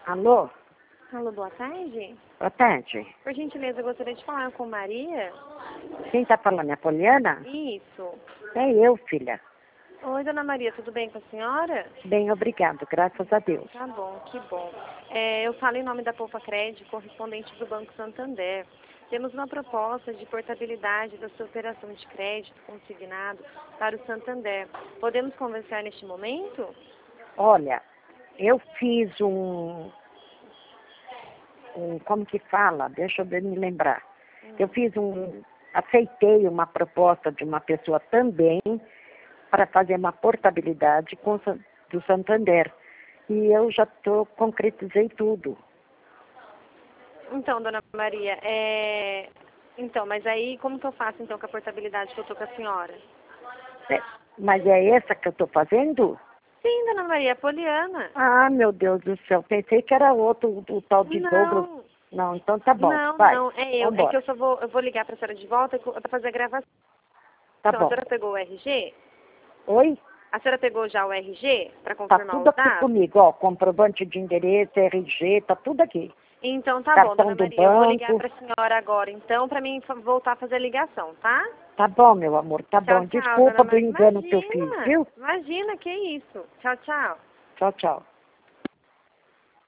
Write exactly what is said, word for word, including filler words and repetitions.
Alô? Alô, boa tarde. Boa tarde. Por gentileza, eu gostaria de falar com Maria. Quem está falando é a Poliana? Isso. É eu, filha. Oi, dona Maria, tudo bem com a senhora? Bem, obrigado, graças a Deus. Tá bom, que bom. É, eu falo em nome da Poupa Crédito, correspondente do Banco Santander. Temos uma proposta de portabilidade da sua operação de crédito consignado para o Santander. Podemos conversar neste momento? Olha, eu fiz um, um como que fala? Deixa eu me lembrar. Hum. Eu fiz um, aceitei uma proposta de uma pessoa também para fazer uma portabilidade com, do Santander. E eu já tô, concretizei tudo. Então, dona Maria, é... Então, mas aí como que eu faço então com a portabilidade que eu tô com a senhora? É, mas é essa que eu estou fazendo? Sim, dona Maria, Poliana. Ah, meu Deus do céu, pensei que era outro, o, o tal de Douglas. Não, Não, então tá bom, não, vai. não, é eu. É que Vambora. eu só vou, eu vou ligar para a senhora de volta para fazer a gravação. Tá A bom. senhora pegou o R G? Oi? A senhora pegou já o R G para Tá confirmar tudo os aqui dados? comigo, ó, comprovante de endereço, R G, tá tudo aqui. Então tá bom, Cartão dona do Maria. Eu vou ligar banco. para a senhora agora, então, para mim fa- voltar a fazer a ligação, tá? Tá bom, meu amor, tá Tchau, bom. tchau, dona Desculpa do Maria. engano que eu fiz, Imagina, viu? imagina, que isso. Tchau, tchau. Tchau, tchau.